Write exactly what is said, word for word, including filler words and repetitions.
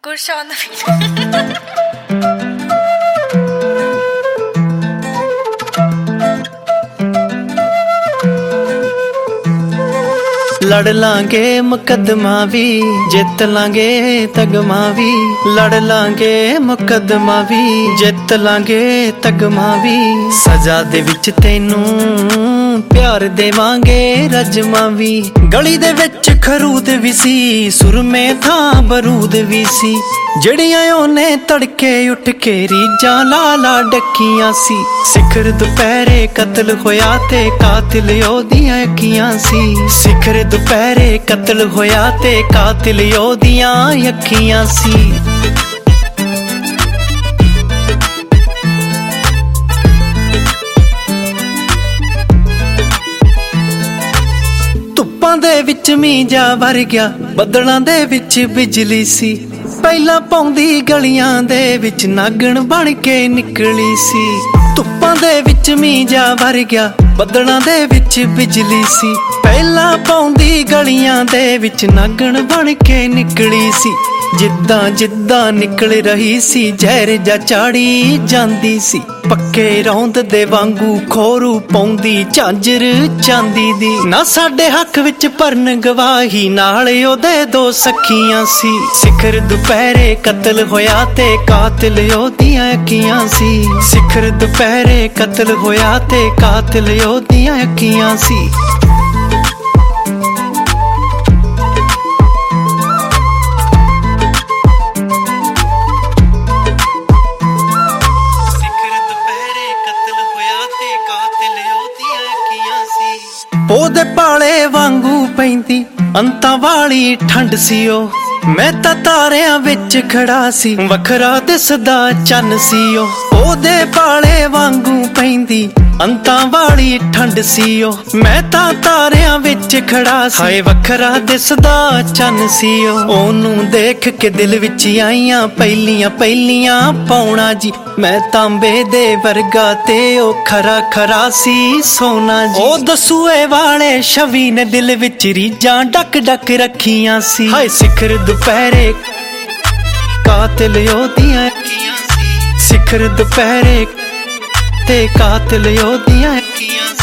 ਗੁਰਸ਼ਾਨ लड़ लांगे मुकदमा भी जित लांगे तगमा भी लड़ लांगे मुकदमा भी जित लांगे तगमा भी सजा दे विच तैनू प्यार देवांगे रजमा भी गली दे विच खरूद भी सी सुरमे था बरूद भी सी जड़ियां ओने तड़के उठ के रीजां लाला डकियां सी सिखर दुपहरे कतल होया ते कातिल ओदियां अखियां सी सिखर दुपहरे कतल होया ते कातिल ओदियां अखियां सी ਧੁੱਪਾਂ ਦੇ ਵਿੱਚ ਮੀਂਹ ਜਾ ਵਰ ਗਿਆ ਬੱਦਲਾਂ ਦੇ ਵਿੱਚ ਬਿਜਲੀ ਸੀ ਪਹਿਲਾਂ ਪੌਂਦੀ ਗਲੀਆਂ ਦੇ ਵਿੱਚ ਨਾਗਣ ਬਣ ਕੇ ਨਿਕਲੀ ਸੀ ਧੁੱਪਾਂ ਦੇ ਵਿੱਚ ਮੀਂਹ ਜਾ ਵਰ ਗਿਆ ਬੱਦਲਾਂ ਦੇ ਵਿੱਚ ਬਿਜਲੀ ਸੀ ਪਹਿਲਾਂ ਪੌਂਦੀ ਗਲੀਆਂ ਦੇ ਵਿੱਚ ਨਾਗਣ ਬਣ ਕੇ ਨਿਕਲੀ ਸੀ ਜਿੱਦਾਂ ਜਿੱਦਾਂ ਨਿਕਲ ਰਹੀ ਸੀ ਜ਼ਹਿਰ ਜਾ ਚਾੜੀ ਜਾਂਦੀ ਸੀ ਪੱਕੇ ਰੌਂਦ ਦੇ ਵਾਂਗੂ ਖੋਰੂ ਪਾਉਂਦੀ ਝਾਂਜਰ ਚਾਂਦੀ ਦੀ ਨਾ ਸਾਡੇ ਹੱਕ ਵਿੱਚ ਭਰਨ ਗਵਾਹੀ ਨਾਲ ਉਹਦੇ ਦੋ ਸਖੀਆਂ ਸੀ ਸਿਖਰ ਦੁਪਹਿਰੇ ਕਤਲ ਹੋਇਆ ਤੇ ਕਾਤਲ ਉਹਦੀਆਂ ਅੱਖੀਆਂ ਸੀ ਸਿਖਰ ਦੁਪਹਿਰੇ ਕਤਲ ਹੋਇਆ ਤੇ ਕਾਤਲ ਉਹਦੀਆਂ ਅੱਖੀਆਂ ਸੀ ਉਹਦੇ ਪਾਲੇ ਵਾਂਗੂ ਪੈਂਦੀ ਅੰਤਾਂ ਵਾਲੀ ਠੰਡ ਸੀ ਉਹ ਮੈਂ ਤਾਂ ਤਾਰਿਆਂ ਵਿੱਚ ਖੜਾ ਸੀ ਵੱਖਰਾ ਦਿਸਦਾ ਚੰਨ ਸੀ ਉਹ ਉਹਦੇ ਪਾਲੇ ਵਾਂਗੂ ਪੈਂਦੀ ਅੰਤਾਂ ਵਾਲੀ ਠੰਡ ਸੀ ਉਹ ਮੈਂ ਤਾਂ ਤਾਰਿਆਂ ਵਿੱਚ ਖੜਾ ਸੀ ਹਾਏ ਵੱਖਰਾ ਦਿਸਦਾ ਚੰਨ ਸੀ ਉਹ ਉਹਨੂੰ ਦੇਖ ਕੇ ਦਿਲ ਵਿੱਚ ਆਈਆਂ ਪਹਿਲੀਆਂ ਪਹਿਲੀਆਂ ਪੌਣਾ ਜੀ ਮੈਂ ਤਾਂਬੇ ਦੇ ਵਰਗਾ ਤੇ ਉਹ ਖਰਾ ਖਰਾ ਸੀ ਸੋਨਾ ਜੀ ਉਹ ਦਸੂਏ ਵਾਲੇ ਛਵੀ ਨੇ ਦਿਲ ਵਿੱਚ ਰੀਜਾਂ ਡੱਕ ਡੱਕ ਰੱਖੀਆਂ ਸੀ ਹਾਏ ਸਿਖਰ ਦੁਪਹਿਰੇ ਕਾਤਲ ਉਹਦੀਆਂ ਅੱਖੀਆਂ ਸੀ ਸਿਖਰ ਦੁਪਹਿਰੇ ਤੇ ਕਾਤਲ ਉਹਦੀਆਂ ਅੱਖੀਆਂ